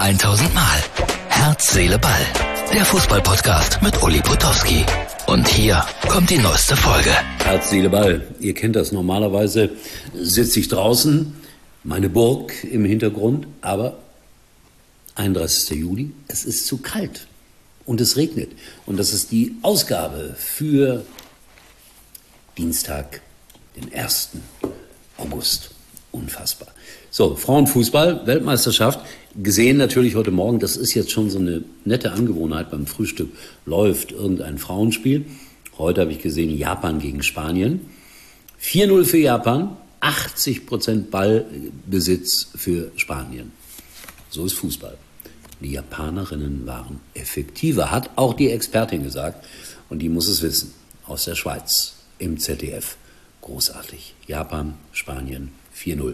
1000 Mal. Herz, Seele, Ball. Der Fußball-Podcast mit Uli Potowski. Und hier kommt die neueste Folge. Herz, Seele, Ball. Ihr kennt das. Normalerweise sitze ich draußen, meine Burg im Hintergrund, aber 31. Juli, es ist zu kalt und es regnet. Und das ist die Ausgabe für Dienstag, den 1. August. Unfassbar. So, Frauenfußball, Weltmeisterschaft, gesehen natürlich heute Morgen, das ist jetzt schon so eine nette Angewohnheit, beim Frühstück läuft irgendein Frauenspiel. Heute habe ich gesehen, Japan gegen Spanien. 4-0 für Japan, 80% Ballbesitz für Spanien. So ist Fußball. Die Japanerinnen waren effektiver, hat auch die Expertin gesagt. Und die muss es wissen, aus der Schweiz, im ZDF. Großartig. Japan, Spanien, 4-0.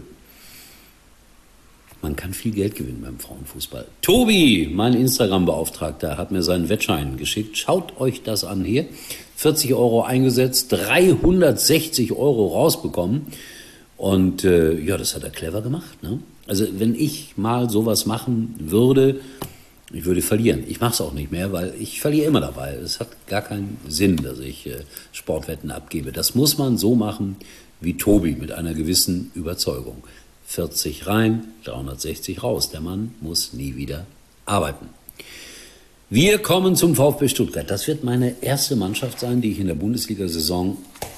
Man kann viel Geld gewinnen beim Frauenfußball. Tobi, mein Instagram-Beauftragter, hat mir seinen Wettschein geschickt. Schaut euch das an hier. 40 Euro eingesetzt, 360 Euro rausbekommen. Und ja, das hat er clever gemacht, ne? Also wenn ich mal sowas machen würde, ich würde verlieren. Ich mache es auch nicht mehr, weil ich verliere immer dabei. Es hat gar keinen Sinn, dass ich Sportwetten abgebe. Das muss man so machen wie Tobi, mit einer gewissen Überzeugung. 40 rein, 360 raus. Der Mann muss nie wieder arbeiten. Wir kommen zum VfB Stuttgart. Das wird meine erste Mannschaft sein, die ich in der Bundesliga-Saison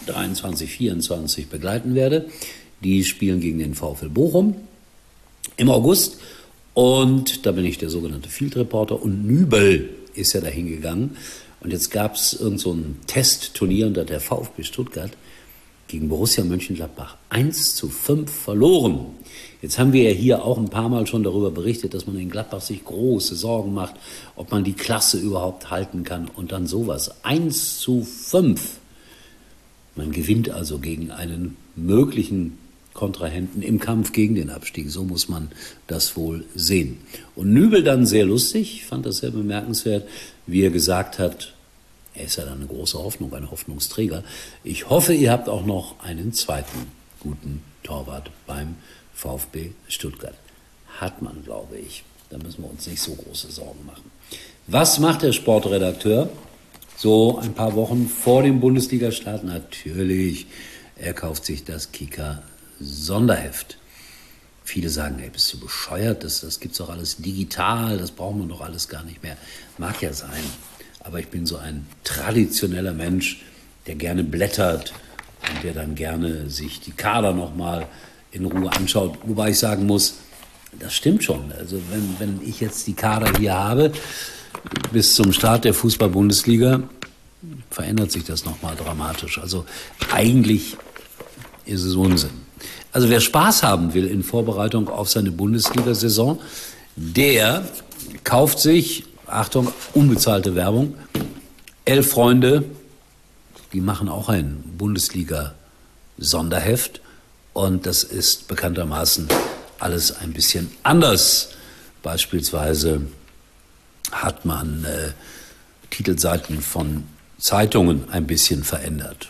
23/24 begleiten werde. Die spielen gegen den VfL Bochum im August. Und da bin ich der sogenannte Field Reporter. Und Nübel ist ja dahin gegangen. Und jetzt gab es irgend so ein Testturnier, und da hat der VfB Stuttgart gegen Borussia Mönchengladbach 1:5 verloren. Jetzt haben wir ja hier auch ein paar Mal schon darüber berichtet, dass man in Gladbach sich große Sorgen macht, ob man die Klasse überhaupt halten kann. Und dann sowas. 1:5. Man gewinnt also gegen einen möglichen Kontrahenten im Kampf gegen den Abstieg. So muss man das wohl sehen. Und Nübel dann sehr lustig, ich fand das sehr bemerkenswert, wie er gesagt hat, er ist ja dann eine große Hoffnung, ein Hoffnungsträger. Ich hoffe, ihr habt auch noch einen zweiten guten Torwart beim VfB Stuttgart. Hat man, glaube ich. Da müssen wir uns nicht so große Sorgen machen. Was macht der Sportredakteur so ein paar Wochen vor dem Bundesliga-Start? Natürlich, er kauft sich das Kicker-Sonderheft. Viele sagen, hey, bist du bescheuert? Das gibt's doch alles digital, das brauchen wir doch alles gar nicht mehr. Mag ja sein. Aber ich bin so ein traditioneller Mensch, der gerne blättert und der dann gerne sich die Kader nochmal in Ruhe anschaut. Wobei ich sagen muss, das stimmt schon. Also wenn ich jetzt die Kader hier habe, bis zum Start der Fußball-Bundesliga, verändert sich das nochmal dramatisch. Also eigentlich ist es Unsinn. Also wer Spaß haben will in Vorbereitung auf seine Bundesliga-Saison, der kauft sich, Achtung, unbezahlte Werbung, 11 Freunde, die machen auch ein Bundesliga-Sonderheft und das ist bekanntermaßen alles ein bisschen anders. Beispielsweise hat man Titelseiten von Zeitungen ein bisschen verändert.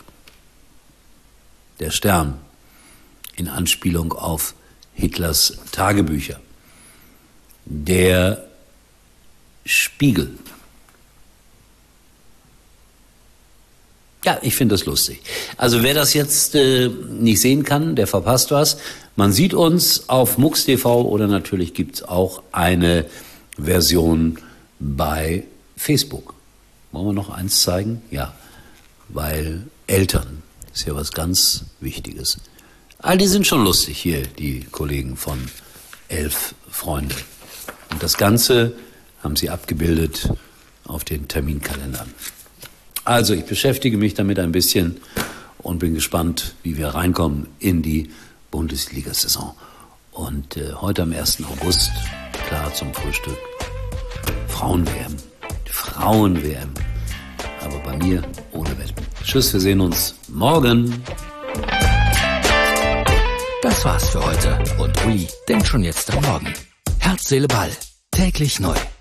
Der Stern in Anspielung auf Hitlers Tagebücher. Der Spiegel. Ja, ich finde das lustig. Also wer das jetzt nicht sehen kann, der verpasst was. Man sieht uns auf MUX TV oder natürlich gibt es auch eine Version bei Facebook. Wollen wir noch eins zeigen? Ja, weil Eltern ist ja was ganz Wichtiges. All die sind schon lustig hier, die Kollegen von 11 Freunde. Und das Ganze haben sie abgebildet auf den Terminkalendern. Also ich beschäftige mich damit ein bisschen und bin gespannt, wie wir reinkommen in die Bundesliga-Saison. Und heute am 1. August, klar zum Frühstück, Frauen-WM. Frauen-WM. Aber bei mir ohne Wetten. Tschüss, wir sehen uns morgen. Das war's für heute. Und Uli denkt schon jetzt am Morgen. Herz, Seele, Ball. Täglich neu.